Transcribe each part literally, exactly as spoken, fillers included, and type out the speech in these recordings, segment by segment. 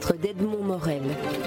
rencontre d'Edmond Morel.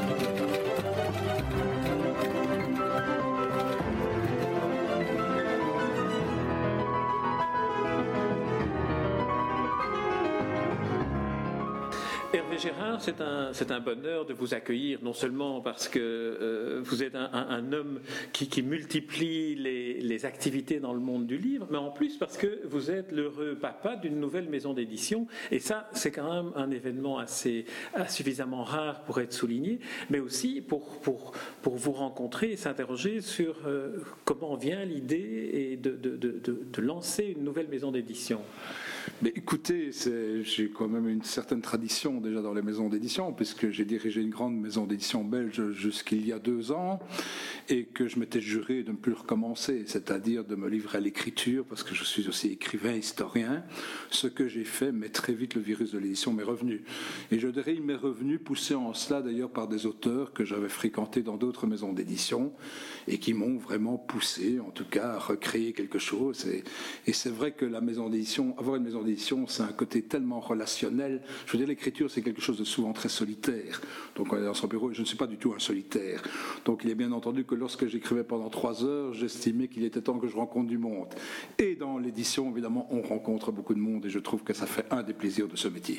Hervé Gérard, c'est un, c'est un bonheur de vous accueillir, non seulement parce que euh, vous êtes un, un, un homme qui, qui multiplie les, les activités dans le monde du livre, mais en plus parce que vous êtes l'heureux papa d'une nouvelle maison d'édition, et ça, c'est quand même un événement assez, suffisamment rare pour être souligné, mais aussi pour, pour, pour vous rencontrer et s'interroger sur euh, comment vient l'idée et de, de, de, de, de lancer une nouvelle maison d'édition. Mais écoutez, c'est, j'ai quand même une certaine tradition déjà dans les maisons d'édition, puisque j'ai dirigé une grande maison d'édition belge jusqu'il y a deux ans, et que je m'étais juré de ne plus recommencer, c'est-à-dire de me livrer à l'écriture, parce que je suis aussi écrivain, historien. Ce que j'ai fait, mais très vite le virus de l'édition m'est revenu. Et je dirais, il m'est revenu, poussé en cela d'ailleurs par des auteurs que j'avais fréquentés dans d'autres maisons d'édition, et qui m'ont vraiment poussé, en tout cas, à recréer quelque chose. Et, et c'est vrai que la maison d'édition, avoir une maison d'édition, c'est un côté tellement relationnel. Je veux dire, l'écriture, c'est quelque chose de souvent très solitaire. Donc, on est dans son bureau, et je ne suis pas du tout un solitaire. Donc, il est bien entendu que lorsque j'écrivais pendant trois heures, j'estimais qu'il était temps que je rencontre du monde. Et dans l'édition, évidemment, on rencontre beaucoup de monde, et je trouve que ça fait un des plaisirs de ce métier.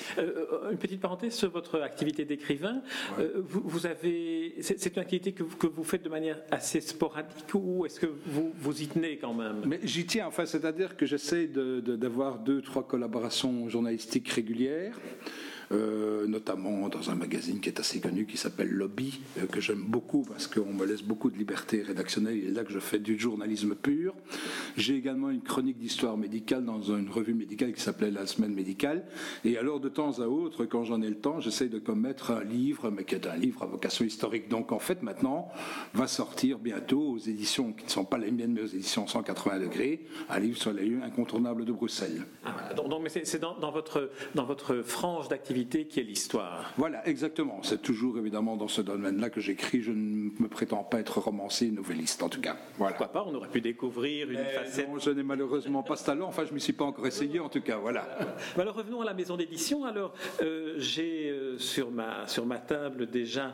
Euh, une petite parenthèse sur votre activité d'écrivain. Ouais. Euh, vous, vous avez, c'est, c'est une activité que vous, que vous faites de manière assez sporadique, ou est-ce que vous, vous y tenez quand même? Mais j'y tiens, enfin, c'est-à-dire que j'essaie de, de, d'avoir deux, trois collaborations journalistiques régulières. Euh, notamment dans un magazine qui est assez connu qui s'appelle Lobby, euh, que j'aime beaucoup parce qu'on me laisse beaucoup de liberté rédactionnelle, et là que je fais du journalisme pur. J'ai également une chronique d'histoire médicale dans une revue médicale qui s'appelait La Semaine Médicale, et alors de temps à autre, quand j'en ai le temps, j'essaye de commettre un livre, mais qui est un livre à vocation historique. Donc en fait maintenant va sortir bientôt aux éditions qui ne sont pas les miennes, mais aux éditions cent quatre-vingts degrés, un livre sur les lieux incontournables de Bruxelles. Ah, voilà. donc, donc, mais c'est, c'est dans, dans, votre, dans votre frange d'activité qui est l'histoire. Voilà, exactement. C'est toujours évidemment dans ce domaine-là que j'écris. Je ne me prétends pas être romancier, nouvelliste en tout cas. Voilà. Pourquoi pas? On aurait pu découvrir une Mais facette. Non, je n'ai malheureusement pas ce talent. Enfin, je ne m'y suis pas encore essayé en tout cas. Voilà. Alors revenons à la maison d'édition. Alors euh, j'ai euh, sur ma sur ma table déjà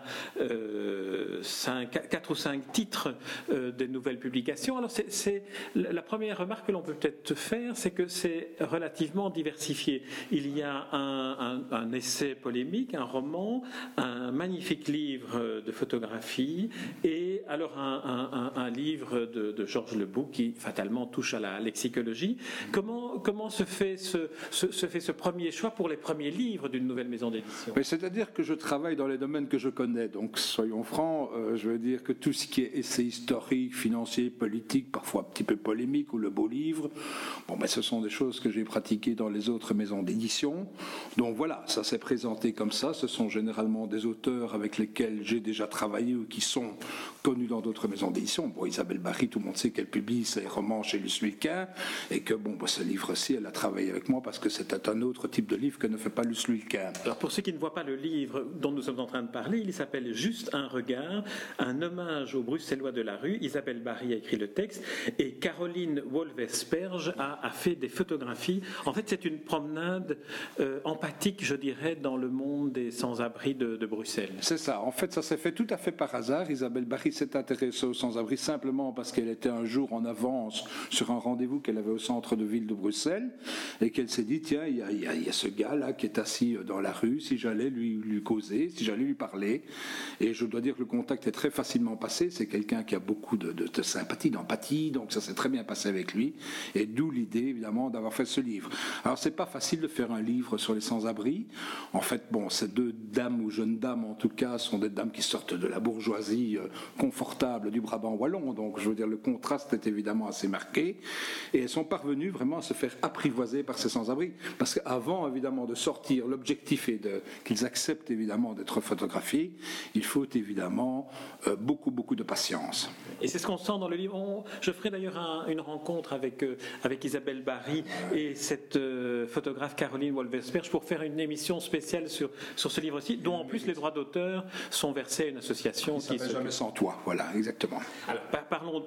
euh, cinq, quatre ou cinq titres euh, des nouvelles publications. Alors c'est, c'est la première remarque que l'on peut peut-être faire, c'est que c'est relativement diversifié. Il y a un, un, un essai polémique, un roman, un magnifique livre de photographie et alors un, un, un livre de, de Georges Lebouc qui fatalement touche à la lexicologie. Comment, comment se, fait ce, se, se fait ce premier choix pour les premiers livres d'une nouvelle maison d'édition? Mais c'est-à-dire que je travaille dans les domaines que je connais, donc soyons francs, euh, je veux dire que tout ce qui est essai historique, financier, politique, parfois un petit peu polémique, ou le beau livre, bon, ben, ce sont des choses que j'ai pratiquées dans les autres maisons d'édition. Donc voilà, ça s'est présenté comme ça. Ce sont généralement des auteurs avec lesquels j'ai déjà travaillé ou qui sont connus dans d'autres maisons d'édition. Bon, Isabelle Barry, tout le monde sait qu'elle publie ses romans chez Luce Lulquin et que bon, bah, ce livre-ci, elle a travaillé avec moi parce que c'était un autre type de livre que ne fait pas Luce Lulquin. Alors pour ceux qui ne voient pas le livre dont nous sommes en train de parler, il s'appelle Juste un regard, un hommage aux Bruxellois de la rue. Isabelle Barry a écrit le texte et Caroline Wolvesperge a, a fait des photographies. En fait, c'est une promenade euh, empathique, je dirais, dans le monde des sans-abri de, de Bruxelles. C'est ça. En fait, ça s'est fait tout à fait par hasard. Isabelle Barry s'est intéressée aux sans-abri simplement parce qu'elle était un jour en avance sur un rendez-vous qu'elle avait au centre de ville de Bruxelles et qu'elle s'est dit, tiens, il y a, il y a, il y a ce gars-là qui est assis dans la rue, si j'allais lui, lui causer, si j'allais lui parler. Et je dois dire que le contact est très facilement passé. C'est quelqu'un qui a beaucoup de, de, de sympathie, d'empathie, donc ça s'est très bien passé avec lui. Et d'où l'idée, évidemment, d'avoir fait ce livre. Alors, c'est pas facile de faire un livre sur les sans-abri. En fait, bon, ces deux dames ou jeunes dames, en tout cas, sont des dames qui sortent de la bourgeoisie euh, confortable du Brabant wallon. Donc, je veux dire, le contraste est évidemment assez marqué. Et elles sont parvenues vraiment à se faire apprivoiser par ces sans-abri. Parce qu'avant, évidemment, de sortir, l'objectif est de, qu'ils acceptent, évidemment, d'être photographiés. Il faut, évidemment, euh, beaucoup, beaucoup de patience. Et c'est ce qu'on sent dans le livre. On, je ferai d'ailleurs un, une rencontre avec, euh, avec Isabelle Barry et cette euh, photographe Caroline Wolvesperge pour faire une émission spéciale sur, sur ce livre-ci, dont en plus les droits d'auteur sont versés à une association qui qui s'appelle Jamais sans toi. Voilà, exactement. Alors, par, parlons,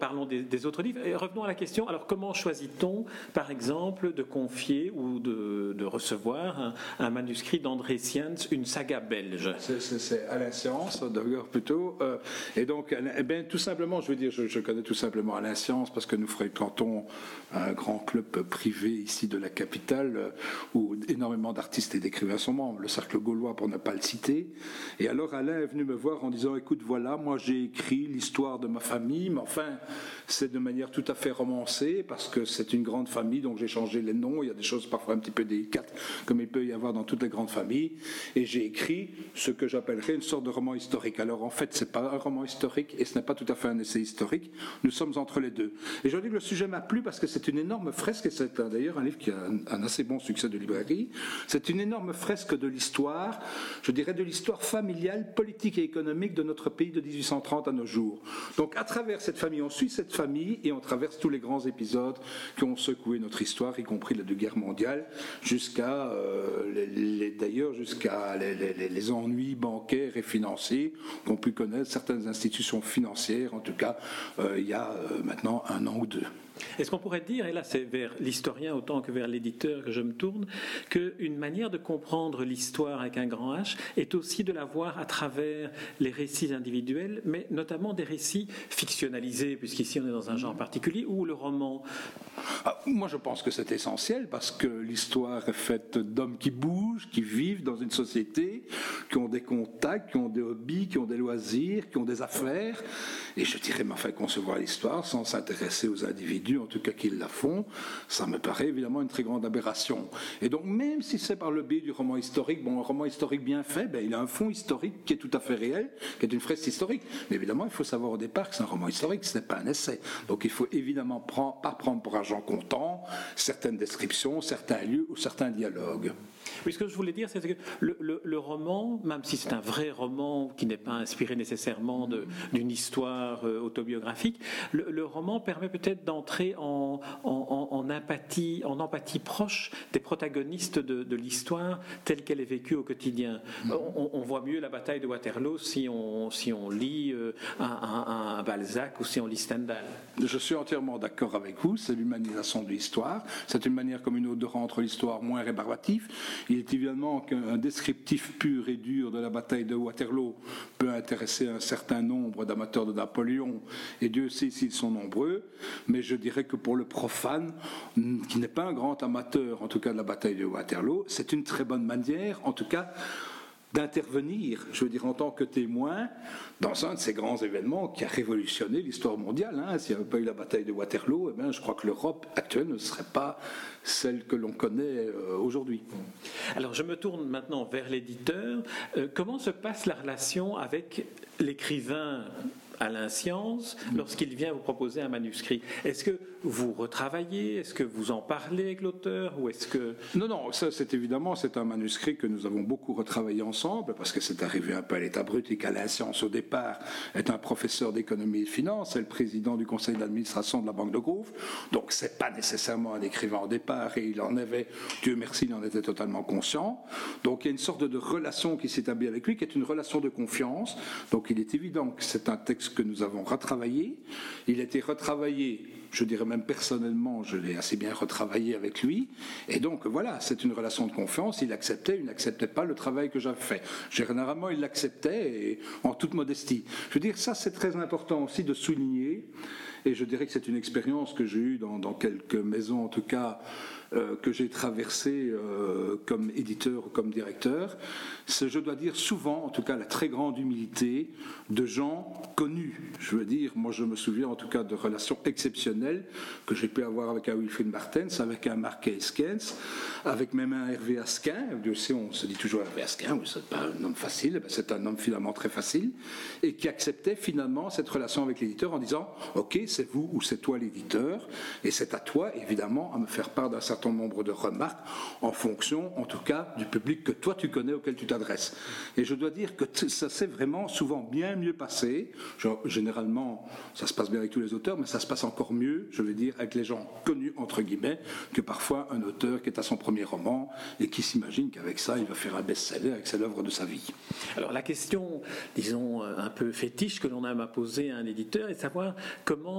parlons des, des autres livres. Et revenons à la question, alors comment choisit-on, par exemple, de confier ou de, de recevoir un, un manuscrit d'André Siens, une saga belge? C'est, c'est, c'est Alain Siens, d'ailleurs, plutôt. Euh, et donc, eh bien, tout simplement, je veux dire, je, je connais tout simplement Alain Siens parce que nous fréquentons un grand club privé ici de la capitale euh, où énormément d'artistes et d'écrivains sont membres, le Cercle Gaulois pour ne pas le citer. Et alors, Alain est venu me voir en disant, écoute, voilà, moi j'ai écrit l'histoire de ma famille, mais enfin, c'est de manière tout à fait romancée parce que c'est une grande famille, donc j'ai changé les noms, il y a des choses parfois un petit peu délicates comme il peut y avoir dans toutes les grandes familles, et j'ai écrit ce que j'appellerais une sorte de roman historique. Alors en fait, c'est pas un roman historique et ce n'est pas tout à fait un essai historique, nous sommes entre les deux. Et je dis que le sujet m'a plu parce que c'est une énorme fresque, et c'est d'ailleurs un livre qui a un, un assez bon succès de librairie, c'est une énorme fresque de l'histoire, je dirais de l'histoire familiale, politique et économique de notre pays de dix-huit cent trente à nos jours. Donc à travers cette famille, on suit cette famille et on traverse tous les grands épisodes qui ont secoué notre histoire, y compris la deux guerres mondiales, jusqu'à euh, les, les, d'ailleurs jusqu'à les, les, les ennuis bancaires et financiers qu'ont pu connaître certaines institutions financières, en tout cas euh, il y a euh, maintenant un an ou deux. Est-ce qu'on pourrait dire, et là c'est vers l'historien autant que vers l'éditeur que je me tourne, qu'une manière de comprendre l'histoire avec un grand H est aussi de la voir à travers les récits individuels, mais notamment des récits fictionnalisés, puisqu'ici on est dans un genre particulier, ou le roman? Ah, moi je pense que c'est essentiel parce que l'histoire est faite d'hommes qui bougent, qui vivent dans une société, qui ont des contacts, qui ont des hobbies, qui ont des loisirs, qui ont des affaires, et je dirais, mais enfin, concevoir l'histoire sans s'intéresser aux individus, en tout cas qu'ils la font, ça me paraît évidemment une très grande aberration. Et donc même si c'est par le biais du roman historique, bon, un roman historique bien fait, ben, il a un fond historique qui est tout à fait réel, qui est une fresque historique. Mais évidemment, il faut savoir au départ que c'est un roman historique, ce n'est pas un essai. Donc il faut évidemment prendre, pas prendre pour argent comptant certaines descriptions, certains lieux ou certains dialogues. Oui, ce que je voulais dire, c'est que le, le, le roman, même si c'est un vrai roman qui n'est pas inspiré nécessairement de, d'une histoire euh, autobiographique, le, le roman permet peut-être d'entrer en, en, en, empathie, en empathie proche des protagonistes de, de l'histoire telle qu'elle est vécue au quotidien. On, on voit mieux la bataille de Waterloo si on, si on lit euh, un, un, un Balzac ou si on lit Stendhal. Je suis entièrement d'accord avec vous, c'est l'humanisation de l'histoire, c'est une manière comme une autre de rendre l'histoire moins rébarbative. Il est évidemment qu'un descriptif pur et dur de la bataille de Waterloo peut intéresser un certain nombre d'amateurs de Napoléon, et Dieu sait s'ils sont nombreux, mais je dirais que pour le profane, qui n'est pas un grand amateur, en tout cas de la bataille de Waterloo, c'est une très bonne manière, en tout cas, d'intervenir, je veux dire, en tant que témoin, dans un de ces grands événements qui a révolutionné l'histoire mondiale. Hein. S'il n'y avait pas eu la bataille de Waterloo, eh bien, je crois que l'Europe actuelle ne serait pas celle que l'on connaît euh, aujourd'hui. Alors, je me tourne maintenant vers l'éditeur. Euh, comment se passe la relation avec l'écrivain Alain Siens lorsqu'il vient vous proposer un manuscrit? Est-ce que vous retravaillez? Est-ce que vous en parlez avec l'auteur? Ou est-ce que... Non, non, ça c'est évidemment, c'est un manuscrit que nous avons beaucoup retravaillé ensemble parce que c'est arrivé un peu à l'état brut et qu'Alain Siens au départ est un professeur d'économie et de finance, c'est le président du conseil d'administration de la Banque de Grove, donc c'est pas nécessairement un écrivain au départ et il en avait, Dieu merci, il en était totalement conscient. Donc il y a une sorte de relation qui s'établit avec lui qui est une relation de confiance, donc il est évident que c'est un texte que nous avons retravaillé. Il a été retravaillé, je dirais même personnellement, je l'ai assez bien retravaillé avec lui. Et donc voilà, c'est une relation de confiance. Il acceptait, il n'acceptait pas le travail que j'avais fait. Généralement, il l'acceptait et en toute modestie. Je veux dire, ça c'est très important aussi de souligner. Et je dirais que c'est une expérience que j'ai eue dans, dans quelques maisons, en tout cas, euh, que j'ai traversées euh, comme éditeur ou comme directeur. C'est, je dois dire, souvent, en tout cas, la très grande humilité de gens connus. Je veux dire, moi je me souviens en tout cas de relations exceptionnelles que j'ai pu avoir avec un Wilfried Martens, avec un Marc Eskens, avec même un Hervé Asquin. Dieu sait, on se dit toujours Hervé Asquin, oui, c'est pas un homme facile, c'est un homme finalement très facile, et qui acceptait finalement cette relation avec l'éditeur en disant « Ok, c'est vous ou c'est toi l'éditeur, et c'est à toi évidemment à me faire part d'un certain nombre de remarques en fonction, en tout cas, du public que toi tu connais, auquel tu t'adresses. » Et je dois dire que ça s'est vraiment souvent bien mieux passé. Genre, généralement, ça se passe bien avec tous les auteurs, mais ça se passe encore mieux, je veux dire, avec les gens connus, entre guillemets, que parfois un auteur qui est à son premier roman et qui s'imagine qu'avec ça, il va faire un best-seller, avec c'est l'œuvre de sa vie. Alors la question, disons, un peu fétiche que l'on aime à poser à un éditeur est de savoir comment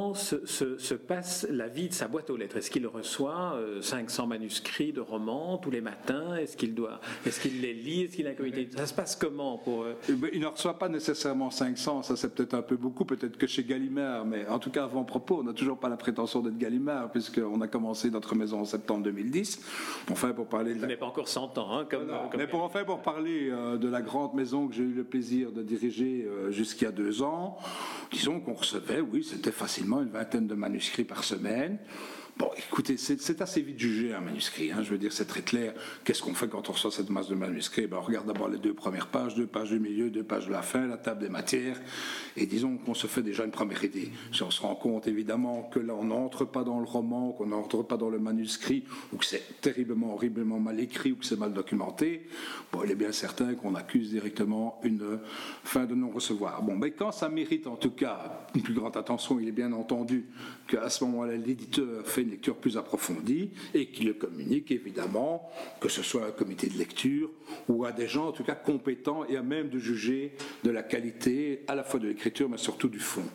comment se, se, se passe la vie de sa boîte aux lettres? Est-ce qu'il reçoit euh, cinq cents manuscrits de romans tous les matins? Est-ce qu'il doit, est-ce qu'il les lit? Est-ce qu'il a un comité? Ça se passe comment pour euh... Il ne reçoit pas nécessairement cinq cents, ça c'est peut-être un peu beaucoup, peut-être que chez Gallimard, mais en tout cas avant propos, on n'a toujours pas la prétention d'être Gallimard, puisqu'on a commencé notre maison en septembre deux mille dix. Enfin, pour parler de la... Vous n'avez pas encore cent ans, hein, comme, non, comme... mais pour enfin pour parler euh, de la grande maison que j'ai eu le plaisir de diriger euh, jusqu'il y a deux ans, disons qu'on recevait, oui, c'était facilement une vingtaine de manuscrits par semaine. Bon, écoutez, c'est, c'est assez vite jugé un manuscrit, hein, je veux dire, c'est très clair. Qu'est-ce qu'on fait quand on reçoit cette masse de manuscrits? Ben, on regarde d'abord les deux premières pages, deux pages du milieu, deux pages de la fin, la table des matières, et disons qu'on se fait déjà une première idée. Si on se rend compte, évidemment, que là, on n'entre pas dans le roman, qu'on n'entre pas dans le manuscrit, ou que c'est terriblement, horriblement mal écrit, ou que c'est mal documenté, bon, il est bien certain qu'on accuse directement une fin de non-recevoir. Bon, mais quand ça mérite, en tout cas, une plus grande attention, il est bien entendu qu'à ce moment-là, l'éditeur fait une lecture plus approfondie et qu'il le communique évidemment, que ce soit un comité de lecture ou à des gens en tout cas compétents et à même de juger de la qualité à la fois de l'écriture mais surtout du fond.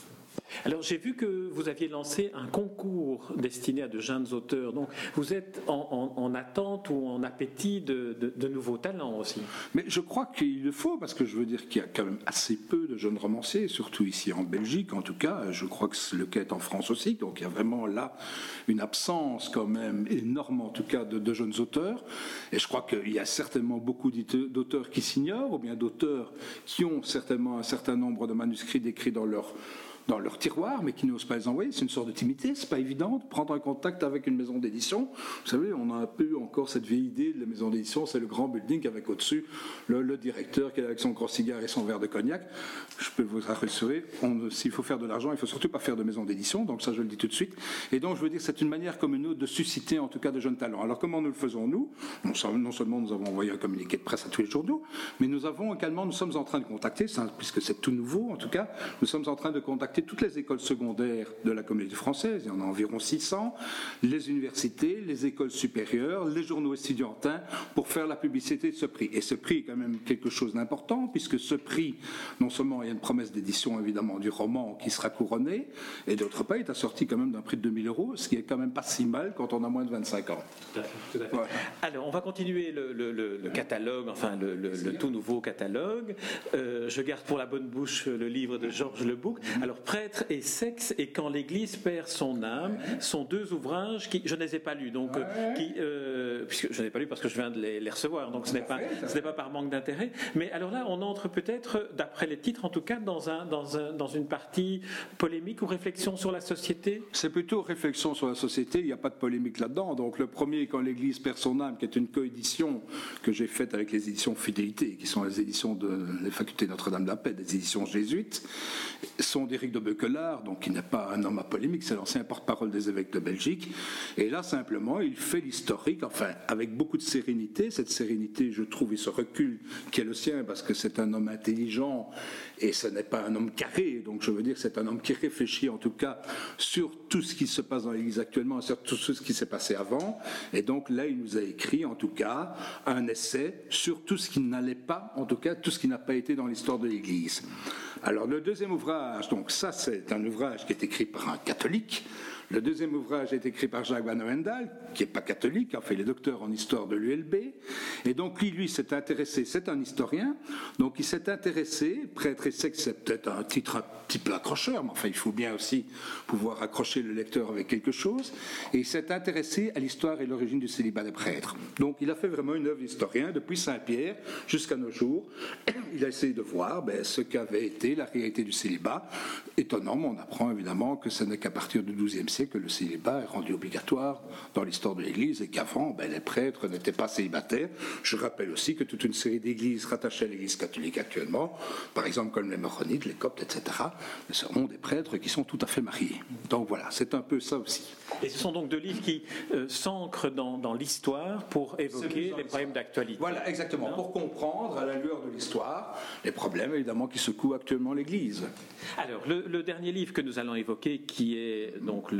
Alors j'ai vu que vous aviez lancé un concours destiné à de jeunes auteurs, donc vous êtes en, en, en attente ou en appétit de, de, de nouveaux talents aussi. Mais je crois qu'il le faut, parce que je veux dire qu'il y a quand même assez peu de jeunes romanciers, surtout ici en Belgique en tout cas, je crois que c'est le cas en France aussi, donc il y a vraiment là une absence quand même énorme en tout cas de, de jeunes auteurs, et je crois qu'il y a certainement beaucoup d'auteurs qui s'ignorent, ou bien d'auteurs qui ont certainement un certain nombre de manuscrits décrits dans leur dans leur tiroir, mais qui n'osent pas les envoyer. C'est une sorte de timidité, c'est pas évident de prendre un contact avec une maison d'édition. Vous savez, on a un peu encore cette vieille idée de la maison d'édition, c'est le grand building avec au-dessus le, le directeur qui est avec son gros cigare et son verre de cognac. Je peux vous rassurer, on, s'il faut faire de l'argent, il faut surtout pas faire de maison d'édition, donc ça je le dis tout de suite. Et donc je veux dire, c'est une manière comme une autre de susciter en tout cas de jeunes talents. Alors comment nous le faisons nous? Non seulement nous avons envoyé un communiqué de presse à tous les journaux, mais nous avons également, nous sommes en train de contacter, puisque c'est tout nouveau en tout cas, nous sommes en train de contacter toutes les écoles secondaires de la Communauté française, il y en a environ six cents, les universités, les écoles supérieures, les journaux estudiantins, pour faire la publicité de ce prix. Et ce prix est quand même quelque chose d'important, puisque ce prix, non seulement il y a une promesse d'édition évidemment du roman qui sera couronné, et d'autre part il est assorti quand même d'un prix de deux mille euros, ce qui est quand même pas si mal quand on a moins de vingt-cinq ans. Tout à fait, tout à fait. Voilà. Alors on va continuer le, le, le, le catalogue, enfin le, le, le tout nouveau catalogue. Euh, je garde pour la bonne bouche le livre de Georges Lebouc. Alors Prêtre et sexe et quand l'Église perd son âme sont deux ouvrages qui je ne les ai pas lus, donc ouais. euh, qui euh, puisque je n'ai pas lu parce que je viens de les, les recevoir, donc ce n'est pas ce n'est pas par manque d'intérêt. Mais alors là, on entre peut-être, d'après les titres en tout cas, dans un dans un dans une partie polémique ou réflexion sur la société. C'est plutôt réflexion sur la société. Il n'y a pas de polémique là-dedans. Donc le premier, quand l'Église perd son âme, qui est une coédition que j'ai faite avec les éditions Fidélité, qui sont les éditions de les facultés Notre-Dame de la Paix, des éditions jésuites, sont d'Éric de Beuquelard, donc qui n'est pas un homme à polémique, c'est l'ancien porte-parole des évêques de Belgique. Et là, simplement, il fait l'historique, enfin, avec beaucoup de sérénité. Cette sérénité, je trouve, et ce recul qui est le sien, parce que c'est un homme intelligent et ce n'est pas un homme carré. Donc, je veux dire, c'est un homme qui réfléchit, en tout cas, sur tout ce qui se passe dans l'Église actuellement, sur tout ce qui s'est passé avant. Et donc, là, il nous a écrit, en tout cas, un essai sur tout ce qui n'allait pas, en tout cas, tout ce qui n'a pas été dans l'histoire de l'Église. Alors, le deuxième ouvrage, donc ça, c'est un ouvrage qui est écrit par un catholique. Le deuxième ouvrage est écrit par Jacques Van Oendal, qui n'est pas catholique, en fait, il est docteur en histoire de l'U L B. Et donc, lui, lui s'est intéressé, c'est un historien, donc il s'est intéressé, Prêtre et sexe, c'est peut-être un titre un petit peu accrocheur, mais enfin, il faut bien aussi pouvoir accrocher le lecteur avec quelque chose. Et il s'est intéressé à l'histoire et l'origine du célibat des prêtres. Donc, il a fait vraiment une œuvre d'historien, depuis Saint-Pierre jusqu'à nos jours. Il a essayé de voir ben, ce qu'avait été la réalité du célibat. Étonnant, mais on apprend évidemment que ce n'est qu'à partir du douzième siècle que le célibat est rendu obligatoire dans l'histoire de l'Église et qu'avant, ben, les prêtres n'étaient pas célibataires. Je rappelle aussi que toute une série d'églises rattachées à l'Église catholique actuellement, par exemple comme les Maronites, les Coptes, et cetera, seront des prêtres qui sont tout à fait mariés. Donc voilà, c'est un peu ça aussi. Et ce sont donc deux livres qui euh, s'ancrent dans, dans l'histoire pour évoquer les problèmes d'actualité. Voilà, exactement, non pour comprendre à la lueur de l'histoire les problèmes évidemment qui secouent actuellement l'Église. Alors, le, le dernier livre que nous allons évoquer, qui est donc le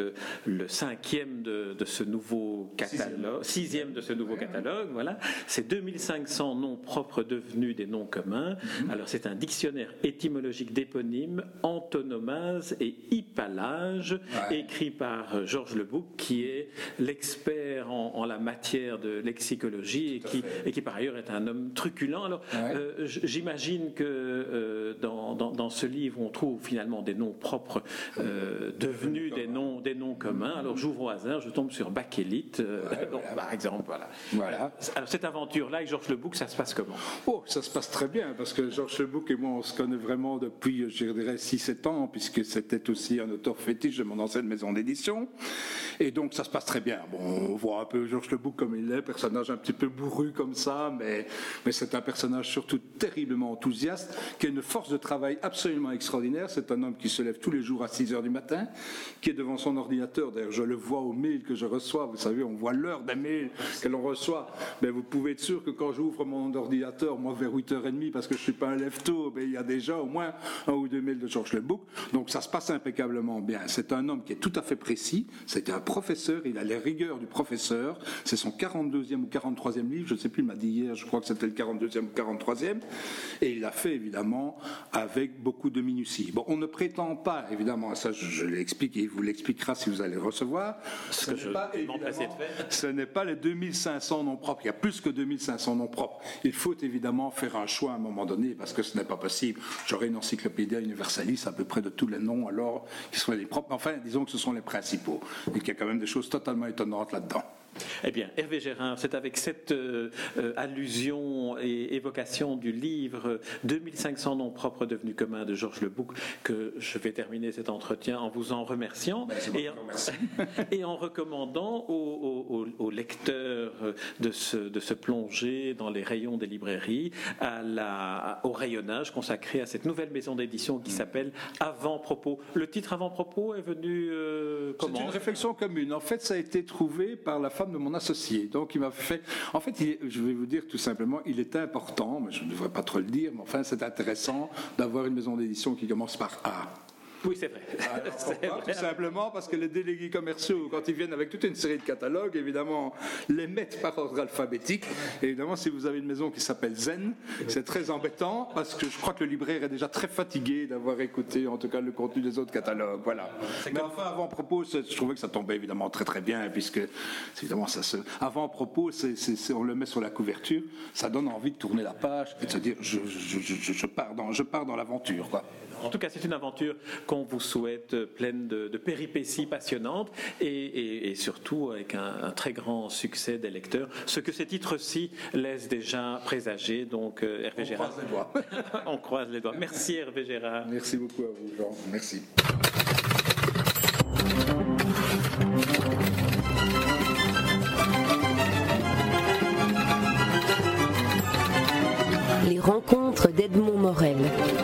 le, le cinquième de, de ce nouveau catalogue, sixième de ce nouveau catalogue, voilà. C'est deux mille cinq cents noms propres devenus des noms communs. Mm-hmm. Alors c'est un dictionnaire étymologique d'éponymes, antonomases et hypallages, ouais. écrit par Georges Lebouc, qui est l'expert en, en la matière de lexicologie et qui, et qui par ailleurs est un homme truculent. Alors ouais. euh, j'imagine que euh, dans, dans, dans ce livre on trouve finalement des noms propres euh, devenus des noms, des noms communs. Alors j'ouvre au hasard, je tombe sur bakélite, euh, ouais, bon, voilà. par exemple. Voilà. Voilà. Alors cette aventure-là avec Georges Lebouc, ça se passe comment? Oh, ça se passe très bien, parce que Georges Lebouc et moi, on se connaît vraiment depuis, je dirais, six sept ans, puisque c'était aussi un auteur fétiche de mon ancienne maison d'édition. Et donc, ça se passe très bien. Bon, on voit un peu Georges Lebouc comme il est, personnage un petit peu bourru comme ça, mais, mais c'est un personnage surtout terriblement enthousiaste, qui a une force de travail absolument extraordinaire. C'est un homme qui se lève tous les jours à six heures du matin, qui est devant son ordinateur. D'ailleurs, je le vois aux mails que je reçois. Vous savez, on voit l'heure des mails que l'on reçoit. Mais vous pouvez être sûr que quand j'ouvre mon ordinateur, moi, vers huit heures trente, parce que je ne suis pas un lève-tôt, mais il y a déjà au moins un ou deux mails de Georges Lebouc. Donc, ça se passe impeccablement bien. C'est un homme qui est tout à fait précis. C'était un professeur. Il a les rigueurs du professeur. C'est son quarante-deuxième ou quarante-troisième livre. Je ne sais plus, il m'a dit hier, je crois que c'était le quarante-deuxième ou quarante-troisième. Et il l'a fait, évidemment, avec beaucoup de minutie. Bon, on ne prétend pas, évidemment, ça je, je l'explique et il vous l'expliquera si vous allez le recevoir. Ce n'est pas, ce n'est pas les deux mille cinq cents noms propres. Il y a plus que deux mille cinq cents noms propres. Il faut évidemment faire un choix à un moment donné parce que ce n'est pas possible. J'aurais une encyclopédie universaliste à peu près de tous les noms alors qui sont les propres. Enfin, disons que ce sont les principaux et qu'il y a quand même des choses totalement étonnantes là-dedans. Eh bien, Hervé Gérard, c'est avec cette euh, euh, allusion et évocation du livre deux mille cinq cents noms propres devenus communs de Georges Lebouc que je vais terminer cet entretien en vous en remerciant ben, et, en, et en recommandant aux, aux, aux lecteurs de se, de se plonger dans les rayons des librairies à la, au rayonnage consacré à cette nouvelle maison d'édition qui mmh. s'appelle Avant-propos. Le titre Avant-propos est venu euh, comment? C'est une réflexion commune. En fait, ça a été trouvé par la femme de mon associé. Donc, il m'a fait... En fait, il est, je vais vous dire tout simplement, il est important, mais je ne devrais pas trop le dire, mais enfin, c'est intéressant d'avoir une maison d'édition qui commence par A. Oui, c'est vrai. Alors, c'est pourquoi? vrai. Tout simplement parce que les délégués commerciaux, quand ils viennent avec toute une série de catalogues, évidemment, les mettent par ordre alphabétique. Et évidemment, si vous avez une maison qui s'appelle Zen, c'est très embêtant parce que je crois que le libraire est déjà très fatigué d'avoir écouté, en tout cas, le contenu des autres catalogues. Voilà. C'est Mais enfin, avant-propos, je trouvais que ça tombait évidemment très très bien, puisque évidemment, ça se... avant-propos, c'est, c'est, c'est, on le met sur la couverture, ça donne envie de tourner la page et de se dire, je, je, je, je pars dans, je pars dans l'aventure, quoi. En tout cas, c'est une aventure qu'on vous souhaite pleine de, de péripéties passionnantes et, et, et surtout avec un, un très grand succès des lecteurs, ce que ces titres-ci laissent déjà présager. Donc, euh, Hervé On Gérard. croise les doigts. On croise les doigts. Merci Hervé Gérard. Merci beaucoup à vous, Jean. Merci. Les rencontres d'Edmond Morel.